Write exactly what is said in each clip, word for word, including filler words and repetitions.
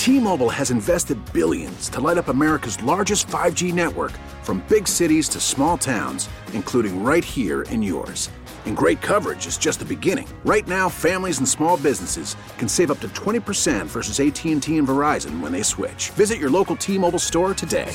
T-Mobile has invested billions to light up America's largest five G network, from big cities to small towns, including right here in yours. And great coverage is just the beginning. Right now, families and small businesses can save up to twenty percent versus A T and T and Verizon when they switch. Visit your local T-Mobile store today.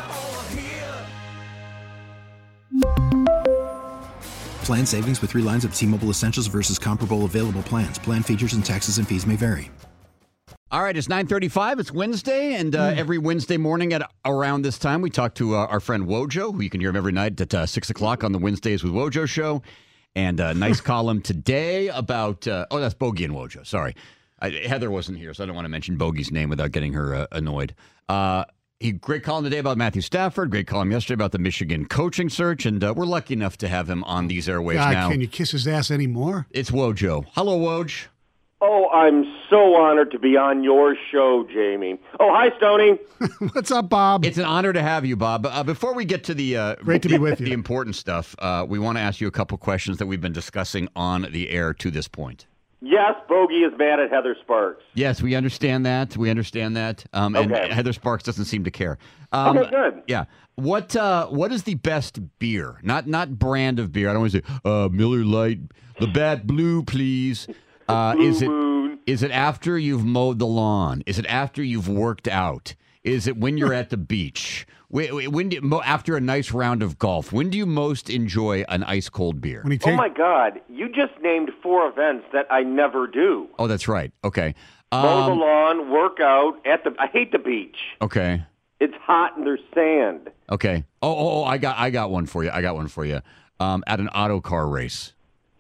Plan savings with three lines of T-Mobile Essentials versus comparable available plans. Plan features and taxes and fees may vary. All right, it's nine thirty-five. It's Wednesday, and uh, every Wednesday morning at around this time, we talk to uh, our friend Wojo, who you can hear him every night at uh, six o'clock on the Wednesdays with Wojo show. And a nice column today about, uh, oh, that's Bogey and Wojo. Sorry. I, Heather wasn't here, so I don't want to mention Bogey's name without getting her uh, annoyed. Uh, he Great column today about Matthew Stafford. Great column yesterday about the Michigan coaching search. And uh, we're lucky enough to have him on these airwaves God, now. Can you kiss his ass anymore? It's Wojo. Hello, Woj. Oh, I'm so honored to be on your show, Jamie. Oh, hi, Stoney. What's up, Bob? It's an honor to have you, Bob. Uh, before we get to the uh, Great to be with you. the important stuff, uh, we want to ask you a couple questions that we've been discussing on the air to this point. Yes, Bogey is mad at Heather Sparks. Yes, we understand that. We understand that. Um, and Okay. Heather Sparks doesn't seem to care. Um, Okay, good. Yeah. What uh, What is the best beer? Not not brand of beer. I don't want to say uh, Miller Lite, the Bat Blue, please. Uh, Blue is it Moon. is it after you've mowed the lawn? Is it after you've worked out? Is it when you're at the beach? When, when do you, mo- after a nice round of golf? When do you most enjoy an ice cold beer? When he Oh, take, my God. You just named four events that I never do. Oh, that's right. Okay. Mow the Um, lawn, work out, at the. I hate the beach. okay. It's hot and there's sand. Okay. Oh, oh, oh, I got I got one for you. I got one for you. Um, at an auto car race.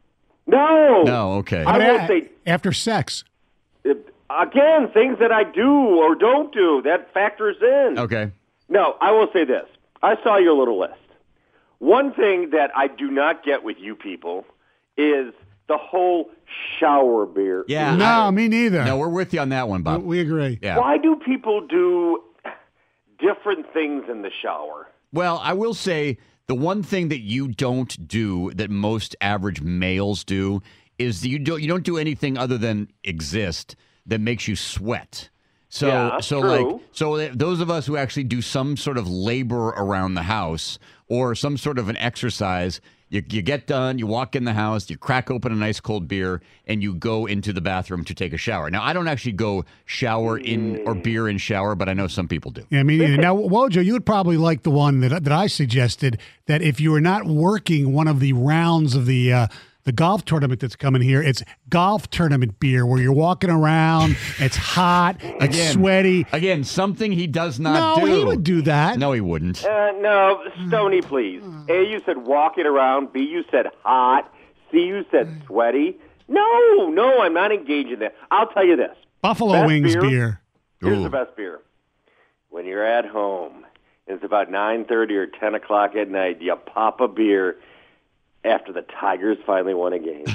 No. No. Okay. I will say, after sex. uh, again, things that I do or don't do, that factors in. Okay. No, I will say this. I saw your little list. One thing that I do not get with you people is the whole shower beer. Yeah. No, I- me neither. No, we're with you on that one, Bob. We agree. Yeah. Why do people do different things in the shower? Well, I will say the one thing that you don't do that most average males do is that you don't you don't do anything other than exist that makes you sweat. So Yeah, so true. like so those of us who actually do some sort of labor around the house or some sort of an exercise, you, you get done, you walk in the house, you crack open a nice cold beer, and you go into the bathroom to take a shower. Now, I don't actually go shower in or beer in shower, but I know some people do. Yeah, me neither. Now, Wojo, you would probably like the one that that I suggested, that if you were not working one of the rounds of the uh, the golf tournament that's coming here, it's golf tournament beer, where you're walking around, it's hot, it's Again, sweaty. Again, something he does not No, do. he would do that. No, he wouldn't. Uh, no, Stoney, please. A, you said walking around. B, you said hot. C, you said sweaty. No, no, I'm not engaged in that. I'll tell you this. Buffalo Best Wings beer? beer. Here's Ooh. the best beer. When you're at home, it's about nine thirty or ten o'clock at night, you pop a beer after the Tigers finally won a game.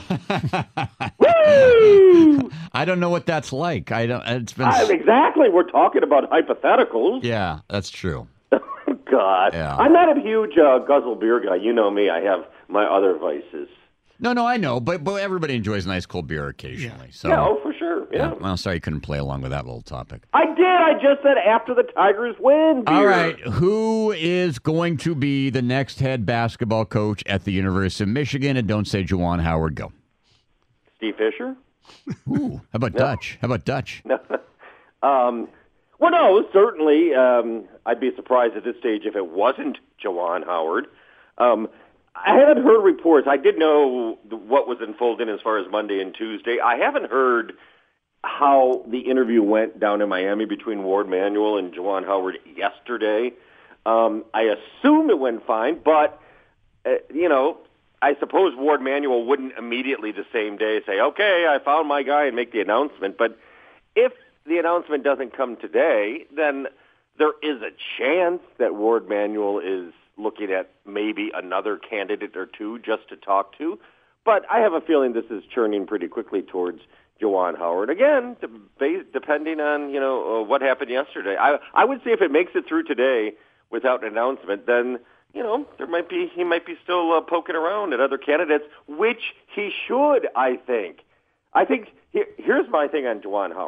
Woo! I don't know what that's like. I don't. It's been. I, exactly. We're talking about hypotheticals. Yeah, that's true. God. Yeah. I'm not a huge uh, guzzle beer guy. You know me. I have my other vices. No, no, I know, but but everybody enjoys a nice cold beer occasionally. So. Yeah, oh, for sure. Yeah. Well, sorry you couldn't play along with that little topic. I did. I just said after the Tigers win. Beer. All right, who is going to be the next head basketball coach at the University of Michigan? And don't say Juwan Howard. Go. Steve Fisher. Ooh, how about Dutch? How about Dutch? Um, well, no, certainly. Um, I'd be surprised at this stage if it wasn't Juwan Howard. Um, I haven't heard reports. I did know what was unfolding as far as Monday and Tuesday. I haven't heard how the interview went down in Miami between Ward Manuel and Juwan Howard yesterday. Um, I assume it went fine, but, uh, you know, I suppose Ward Manuel wouldn't immediately the same day say, okay, I found my guy and make the announcement. But if the announcement doesn't come today, then there is a chance that Ward Manuel is looking at maybe another candidate or two just to talk to. But I have a feeling this is churning pretty quickly towards Juwan Howard. Again, de- depending on, you know, uh, what happened yesterday. I I would say if it makes it through today without an announcement, then, you know, there might be he might be still uh, poking around at other candidates, which he should, I think. I think here, here's my thing on Juwan Howard.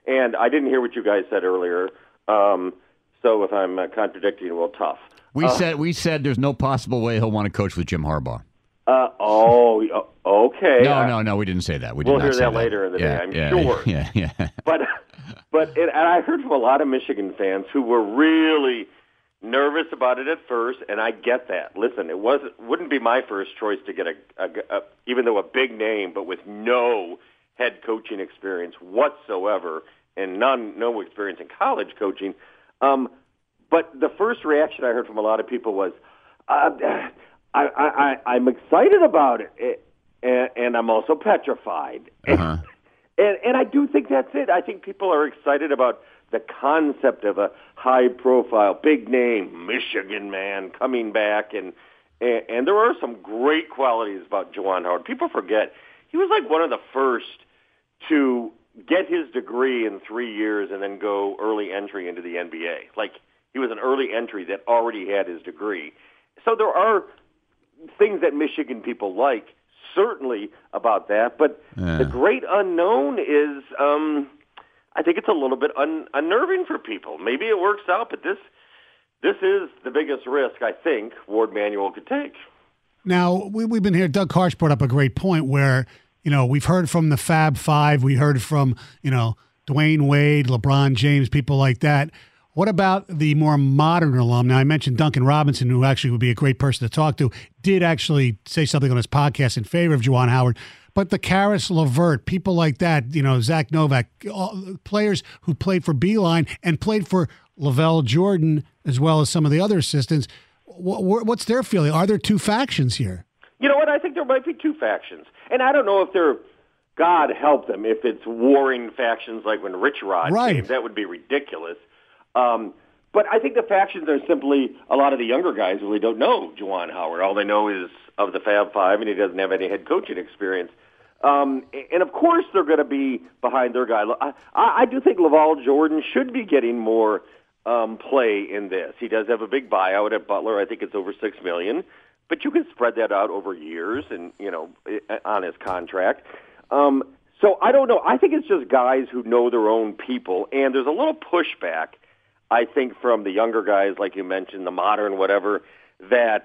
And I didn't hear what you guys said earlier. Um, so if I'm uh, contradicting, well, tough. We uh, said we said there's no possible way he'll want to coach with Jim Harbaugh. Uh, oh, okay. No, I, no, no. We didn't say that. We we'll did not hear say that, that later in the yeah, day, I'm yeah, sure. Yeah, yeah. But, but it, and I heard from a lot of Michigan fans who were really nervous about it at first, and I get that. Listen, it wasn't wouldn't be my first choice to get a, a, a even though a big name, but with no head coaching experience whatsoever, and none no experience in college coaching. Um, but the first reaction I heard from a lot of people was, uh, I, I, I, I'm excited about it, it and, and I'm also petrified. Uh-huh. And, and I do think that's it. I think people are excited about the concept of a high-profile, big-name Michigan man coming back, and, and and there are some great qualities about Juwan Howard. People forget he was like one of the first to get his degree in three years and then go early entry into the N B A. Like, he was an early entry that already had his degree. So there are things that Michigan people like, certainly about that, but yeah. the great unknown is, um, I think it's a little bit un- unnerving for people. Maybe it works out, but this this is the biggest risk I think Ward Manuel could take. Now, we, we've been here. Doug Harsh brought up a great point where, you know, we've heard from the Fab Five. We heard from, you know, Dwayne Wade, LeBron James, people like that. What about the more modern alum? Now, I mentioned Duncan Robinson, who actually would be a great person to talk to, did actually say something on his podcast in favor of Juwan Howard. But the Karis LeVert, people like that, you know, Zach Novak, all, players who played for Beeline and played for Lavelle Jordan, as well as some of the other assistants, wh- what's their feeling? Are there two factions here? You know what? I think there might be two factions. And I don't know if they're, God help them, if it's warring factions like when Rich Rod right. came. That would be ridiculous. Um, but I think the factions are simply a lot of the younger guys really don't know Juwan Howard. All they know is of the Fab Five, and he doesn't have any head coaching experience. Um, and, of course, they're going to be behind their guy. I, I do think Lavelle Jordan should be getting more um, play in this. He does have a big buyout at Butler. I think it's over six million dollars. But you can spread that out over years and, you know, on his contract. Um, so I don't know. I think it's just guys who know their own people, and there's a little pushback, I think, from the younger guys, like you mentioned, the modern whatever, that,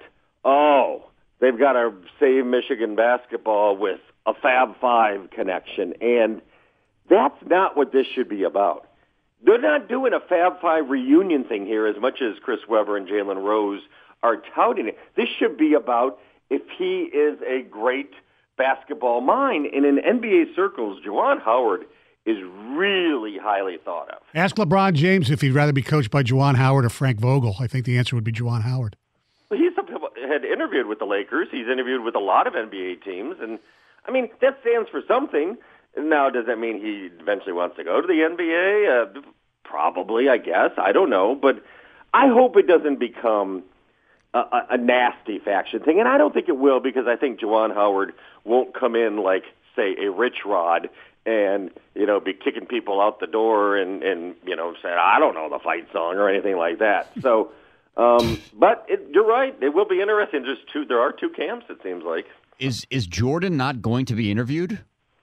oh, they've got to save Michigan basketball with a Fab Five connection, and that's not what this should be about. They're not doing a Fab Five reunion thing here as much as Chris Webber and Jalen Rose are touting it. This should be about if he is a great basketball mind. And in N B A circles, Juwan Howard is really highly thought of. Ask LeBron James if he'd rather be coached by Juwan Howard or Frank Vogel. I think the answer would be Juwan Howard. Well, he's had interviewed with the Lakers. He's interviewed with a lot of N B A teams. And, I mean, that stands for something. Now, does that mean he eventually wants to go to the N B A? Uh, probably, I guess. I don't know. But I hope it doesn't become a, a nasty faction thing. And I don't think it will, because I think Juwan Howard won't come in like, say, a Rich Rod and, you know, be kicking people out the door and, and you know, saying, I don't know the fight song or anything like that. So, um, but it, you're right. It will be interesting. There's two, there are two camps, it seems like. Is is Jordan not going to be interviewed?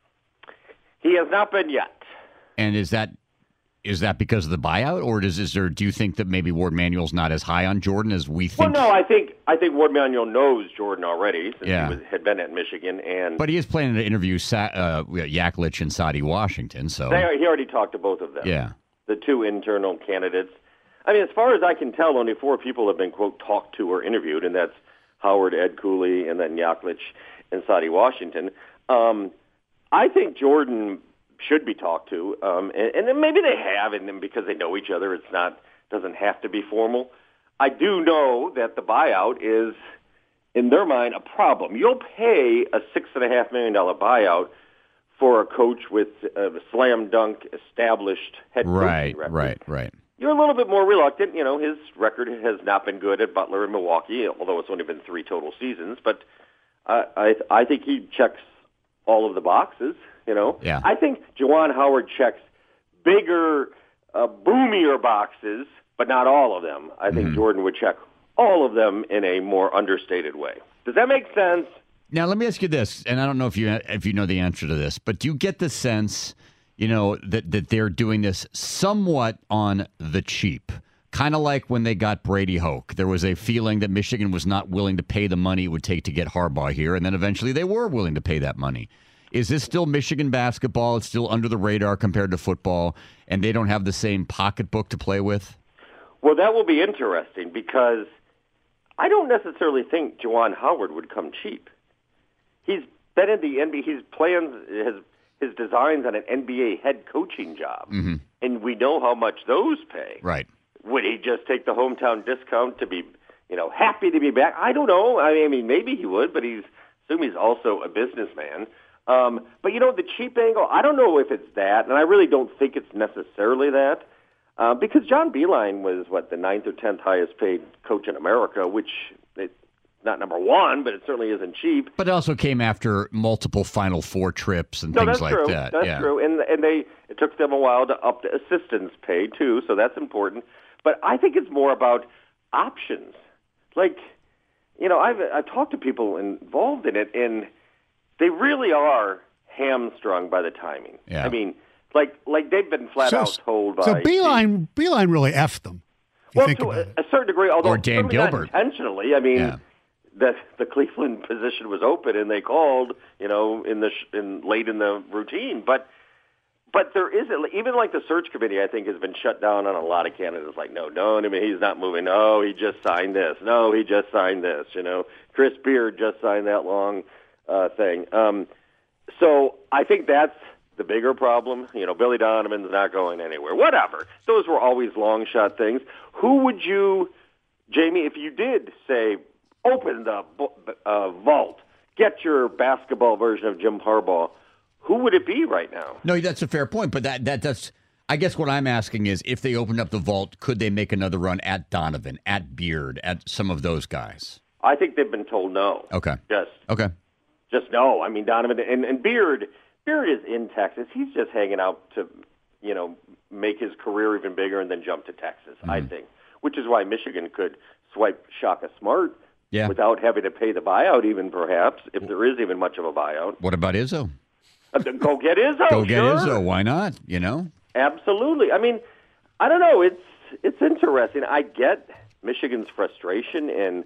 He has not been yet. And is that is that because of the buyout, or does is there? Do you think that maybe Ward Manuel's not as high on Jordan as we think? Well, no, I think I think Ward Manuel knows Jordan already since yeah. he was, had been at Michigan, and but he is planning to interview Sa- uh, Yaklich and Sadi Washington. So they, he already talked to both of them. Yeah, the two internal candidates. I mean, as far as I can tell, only four people have been quote talked to or interviewed, and that's Howard, Ed Cooley, and then Yaklich and Sadi Washington. Um, I think Jordan should be talked to, um, and, and then maybe they have, and then because they know each other, it's not doesn't have to be formal. I do know that the buyout is, in their mind, a problem. You'll pay a six and a half million dollar buyout for a coach with a slam dunk established head coaching right, record. right, right. You're a little bit more reluctant. You know, his record has not been good at Butler and Milwaukee, although it's only been three total seasons. But I, I, I think he checks all of the boxes. You know, yeah. I think Juwan Howard checks bigger, uh, boomier boxes, but not all of them. I think mm-hmm. Jordan would check all of them in a more understated way. Does that make sense? Now, let me ask you this, and I don't know if you if you know the answer to this, but do you get the sense, you know, that, that they're doing this somewhat on the cheap. Kind of like when they got Brady Hoke. There was a feeling that Michigan was not willing to pay the money it would take to get Harbaugh here, and then eventually they were willing to pay that money. Is this still Michigan basketball? It's still under the radar compared to football, and they don't have the same pocketbook to play with? Well, that will be interesting because I don't necessarily think Juwan Howard would come cheap. He's been in the N B A. He's playing his, his designs on an N B A head coaching job, mm-hmm. and we know how much those pay. Right. Would he just take the hometown discount to be, you know, happy to be back? I don't know. I mean, maybe he would, but he's assume he's also a businessman. Um, but, you know, the cheap angle, I don't know if it's that, and I really don't think it's necessarily that, uh, because John Beilein was, what, the ninth or tenth highest paid coach in America, which it's not number one, but it certainly isn't cheap. But it also came after multiple Final Four trips and no, things that's like true. that. That's yeah. true. And, and they it took them a while to up the assistance pay, too, so that's important. But I think it's more about options. Like, you know, I've, I've talked to people involved in it, and they really are hamstrung by the timing. Yeah. I mean, like like they've been flat So- out told by... So Beilein, Beilein really effed them. If you well, think to about a, it. a certain degree, although Or Dan certainly not Gilbert. intentionally. I mean, Yeah. the the Cleveland position was open, and they called, you know, in the sh- in late in the routine. But but there is a, even like the search committee, I think, has been shut down on a lot of candidates. Like, no, no, I mean, he's not moving. No, he just signed this. No, he just signed this. You know, Chris Beard just signed that long uh, thing. Um, so I think that's the bigger problem. You know, Billy Donovan's not going anywhere. Whatever. Those were always long shot things. Who would you, Jamie, if you did say, open the uh, vault, get your basketball version of Jim Harbaugh, who would it be right now? No, that's a fair point, but that, that that's I guess what I'm asking is if they opened up the vault, could they make another run at Donovan, at Beard, at some of those guys? I think they've been told no. Okay. Just Okay. just no. I mean, Donovan and, and Beard, Beard is in Texas. He's just hanging out to, you know, make his career even bigger and then jump to Texas, mm-hmm. I think, which is why Michigan could swipe Shaka Smart yeah. without having to pay the buyout even perhaps, if there is even much of a buyout. What about Izzo? Go get Izzo. Go get sure. Izzo. Why not? You know? Absolutely. I mean, I don't know. It's it's interesting. I get Michigan's frustration, and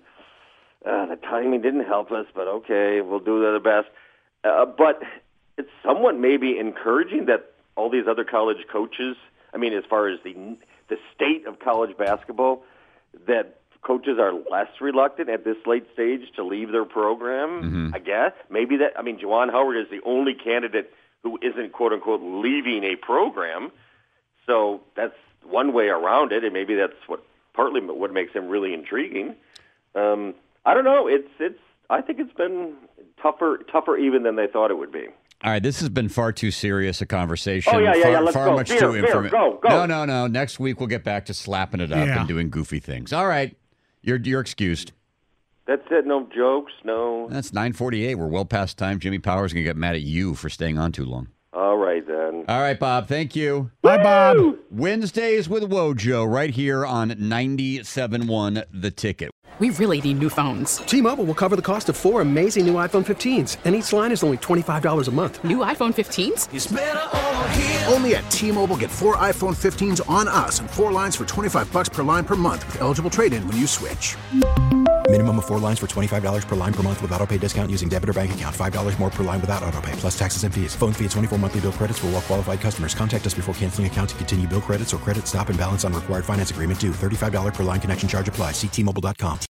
uh, the timing didn't help us, but okay, we'll do the best. Uh, but it's somewhat maybe encouraging that all these other college coaches, I mean, as far as the the state of college basketball, that coaches are less reluctant at this late stage to leave their program, mm-hmm. I guess. Maybe that, I mean, Juwan Howard is the only candidate who isn't, quote-unquote, leaving a program. So that's one way around it, and maybe that's what partly what makes him really intriguing. Um, I don't know. It's it's. I think it's been tougher tougher even than they thought it would be. All right, this has been far too serious a conversation. Oh, yeah, yeah, far, yeah, let's far go. much Beer, too beer, informa- go, go. No, no, no. Next week we'll get back to slapping it up Yeah. and doing goofy things. All right, you're you're excused. That's it. No jokes, no. That's nine forty-eight. We're well past time. Jimmy Powers is going to get mad at you for staying on too long. All right, then. All right, Bob. Thank you. Bye, Bob. Wednesdays with Wojo right here on ninety-seven point one The Ticket. We really need new phones. T-Mobile will cover the cost of four amazing new iPhone fifteens, and each line is only twenty-five dollars a month. New iPhone fifteens? It's better over here. Only at T-Mobile, get four iPhone fifteens on us and four lines for twenty-five bucks per line per month with eligible trade-in when you switch. Minimum of four lines for twenty-five dollars per line per month with autopay discount using debit or bank account. five dollars more per line without autopay, plus taxes and fees. Phone fee at twenty-four monthly bill credits for well-qualified customers. Contact us before canceling account to continue bill credits or credit stop and balance on required finance agreement due. thirty-five dollars per line connection charge applies. See T Mobile dot com.